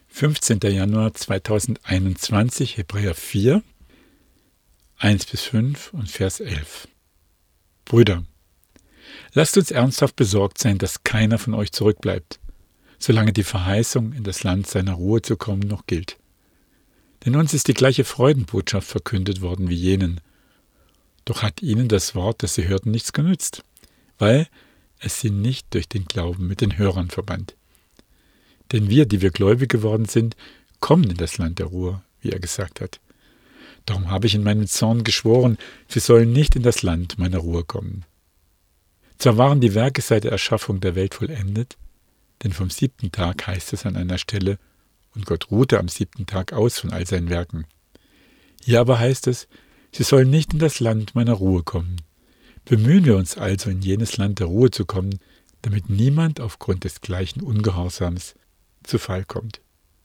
15. Januar 2021, Hebräer 4, 1-5 und Vers 11. Brüder, lasst uns ernsthaft besorgt sein, dass keiner von euch zurückbleibt, solange die Verheißung, in das Land seiner Ruhe zu kommen, noch gilt. Denn uns ist die gleiche Freudenbotschaft verkündet worden wie jenen. Doch hat ihnen das Wort, das sie hörten, nichts genützt, weil es sie nicht durch den Glauben mit den Hörern verband. Denn wir, die wir gläubig geworden sind, kommen in das Land der Ruhe, wie er gesagt hat. Darum habe ich in meinem Zorn geschworen, wir sollen nicht in das Land meiner Ruhe kommen. Zwar waren die Werke seit der Erschaffung der Welt vollendet, denn vom 7. Tag heißt es an einer Stelle, und Gott ruhte am 7. Tag aus von all seinen Werken. Hier aber heißt es, sie sollen nicht in das Land meiner Ruhe kommen. Bemühen wir uns also, in jenes Land der Ruhe zu kommen, damit niemand aufgrund des gleichen Ungehorsams zu Fall kommt.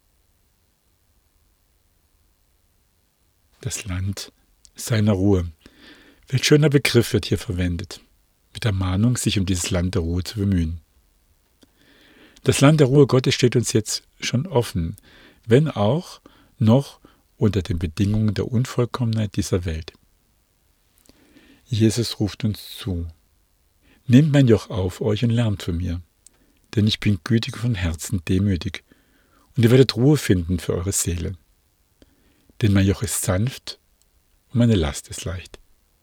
Das Land seiner Ruhe. Welch schöner Begriff wird hier verwendet, mit der Mahnung, sich um dieses Land der Ruhe zu bemühen. Das Land der Ruhe Gottes steht uns jetzt schon offen, wenn auch noch unter den Bedingungen der Unvollkommenheit dieser Welt. Jesus ruft uns zu. Nehmt mein Joch auf euch und lernt von mir, denn ich bin gütig von Herzen, demütig, und ihr werdet Ruhe finden für eure Seele. Denn mein Joch ist sanft und meine Last ist leicht.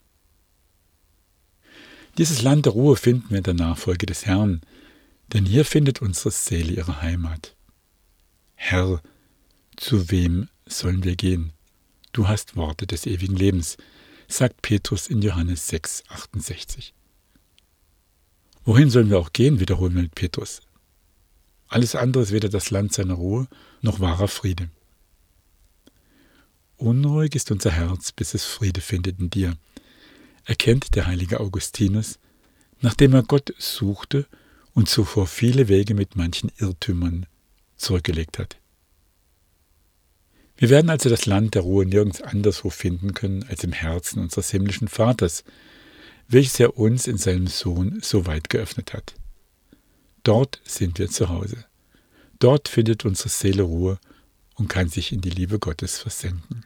Dieses Land der Ruhe finden wir in der Nachfolge des Herrn, denn hier findet unsere Seele ihre Heimat. Herr, zu wem sollen wir gehen? Du hast Worte des ewigen Lebens, sagt Petrus in Johannes 6, 68. Wohin sollen wir auch gehen, wiederholen wir mit Petrus. Alles andere ist weder das Land seiner Ruhe, noch wahrer Friede. Unruhig ist unser Herz, bis es Friede findet in dir, erkennt der heilige Augustinus, nachdem er Gott suchte und zuvor viele Wege mit manchen Irrtümern zurückgelegt hat. Wir werden also das Land der Ruhe nirgends anderswo finden können als im Herzen unseres himmlischen Vaters, welches er uns in seinem Sohn so weit geöffnet hat. Dort sind wir zu Hause. Dort findet unsere Seele Ruhe und kann sich in die Liebe Gottes versenken.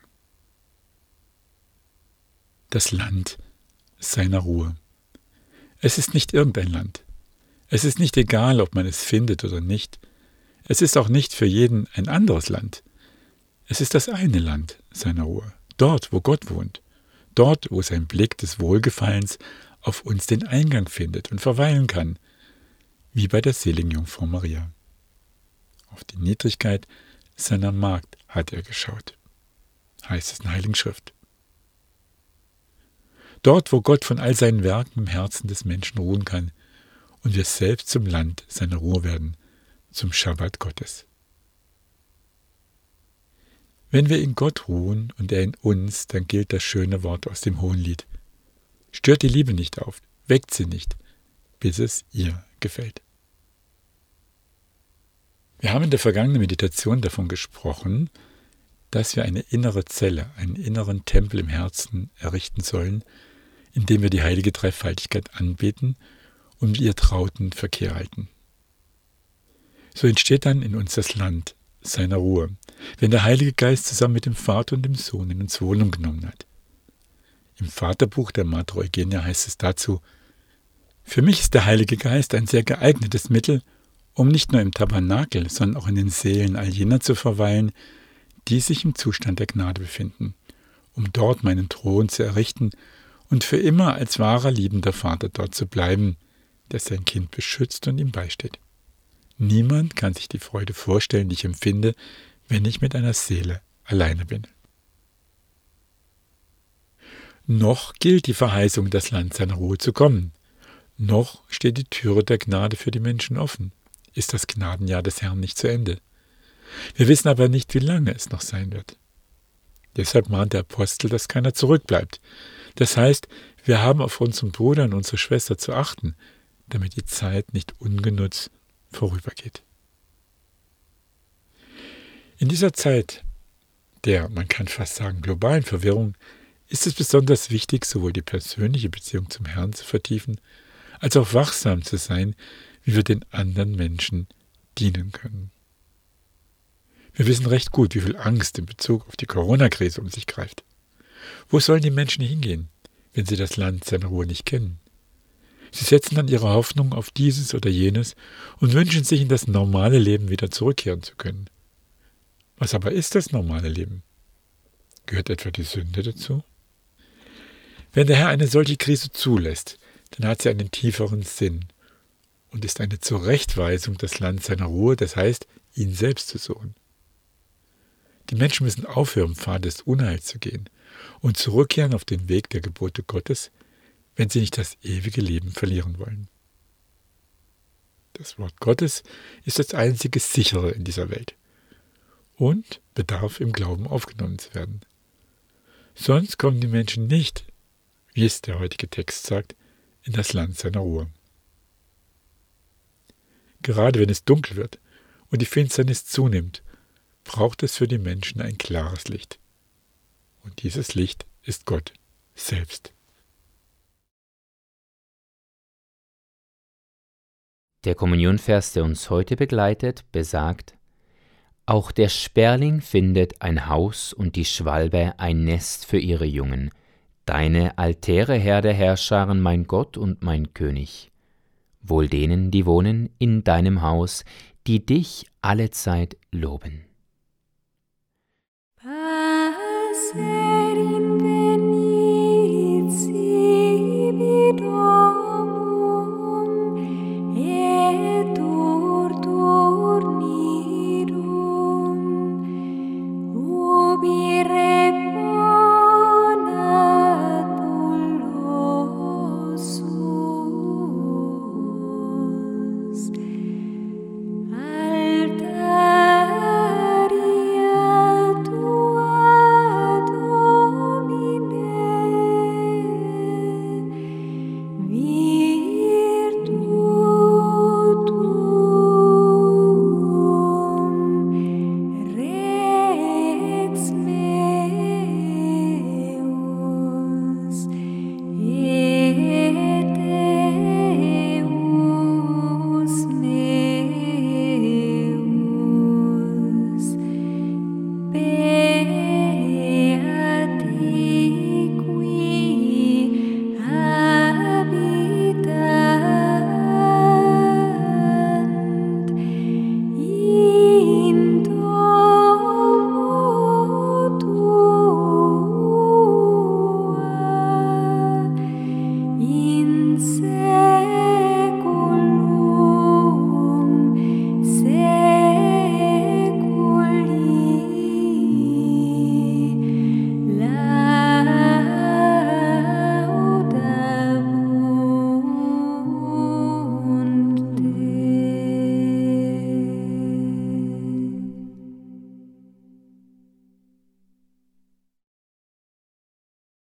Das Land seiner Ruhe. Es ist nicht irgendein Land. Es ist nicht egal, ob man es findet oder nicht. Es ist auch nicht für jeden ein anderes Land. Es ist das eine Land seiner Ruhe, dort, wo Gott wohnt, dort, wo sein Blick des Wohlgefallens auf uns den Eingang findet und verweilen kann, wie bei der seligen Jungfrau Maria. Auf die Niedrigkeit seiner Magd hat er geschaut, heißt es in der Heiligen Schrift. Dort, wo Gott von all seinen Werken im Herzen des Menschen ruhen kann und wir selbst zum Land seiner Ruhe werden, zum Schabbat Gottes. Wenn wir in Gott ruhen und er in uns, dann gilt das schöne Wort aus dem Hohenlied. Stört die Liebe nicht auf, weckt sie nicht, bis es ihr gefällt. Wir haben in der vergangenen Meditation davon gesprochen, dass wir eine innere Zelle, einen inneren Tempel im Herzen errichten sollen, in dem wir die heilige Dreifaltigkeit anbeten und mit ihr trauten Verkehr halten. So entsteht dann in uns das Land seiner Ruhe, wenn der Heilige Geist zusammen mit dem Vater und dem Sohn in uns Wohnung genommen hat. Im Vaterbuch der Mater Eugenia heißt es dazu: Für mich ist der Heilige Geist ein sehr geeignetes Mittel, um nicht nur im Tabernakel, sondern auch in den Seelen all jener zu verweilen, die sich im Zustand der Gnade befinden, um dort meinen Thron zu errichten und für immer als wahrer liebender Vater dort zu bleiben, der sein Kind beschützt und ihm beisteht. Niemand kann sich die Freude vorstellen, die ich empfinde, wenn ich mit einer Seele alleine bin. Noch gilt die Verheißung, das Land seiner Ruhe zu kommen. Noch steht die Türe der Gnade für die Menschen offen. Ist das Gnadenjahr des Herrn nicht zu Ende? Wir wissen aber nicht, wie lange es noch sein wird. Deshalb mahnt der Apostel, dass keiner zurückbleibt. Das heißt, wir haben auf unseren Bruder und unsere Schwester zu achten, damit die Zeit nicht ungenutzt vorübergeht. In dieser Zeit der, man kann fast sagen, globalen Verwirrung ist es besonders wichtig, sowohl die persönliche Beziehung zum Herrn zu vertiefen, als auch wachsam zu sein, wie wir den anderen Menschen dienen können. Wir wissen recht gut, wie viel Angst in Bezug auf die Corona-Krise um sich greift. Wo sollen die Menschen hingehen, wenn sie das Land seiner Ruhe nicht kennen? Sie setzen dann ihre Hoffnung auf dieses oder jenes und wünschen sich, in das normale Leben wieder zurückkehren zu können. Was aber ist das normale Leben? Gehört etwa die Sünde dazu? Wenn der Herr eine solche Krise zulässt, dann hat sie einen tieferen Sinn und ist eine Zurechtweisung, das Land seiner Ruhe, das heißt, ihn selbst zu suchen. Die Menschen müssen aufhören, im Pfad des Unheils zu gehen und zurückkehren auf den Weg der Gebote Gottes, wenn sie nicht das ewige Leben verlieren wollen. Das Wort Gottes ist das einzige Sichere in dieser Welt und bedarf im Glauben aufgenommen zu werden. Sonst kommen die Menschen nicht, wie es der heutige Text sagt, in das Land seiner Ruhe. Gerade wenn es dunkel wird und die Finsternis zunimmt, braucht es für die Menschen ein klares Licht. Und dieses Licht ist Gott selbst. Der Kommunionvers, der uns heute begleitet, besagt: Auch der Sperling findet ein Haus und die Schwalbe ein Nest für ihre Jungen. Deine Altäre, Herr der Herrscharen, mein Gott und mein König. Wohl denen, die wohnen in deinem Haus, die dich allezeit loben. Passer in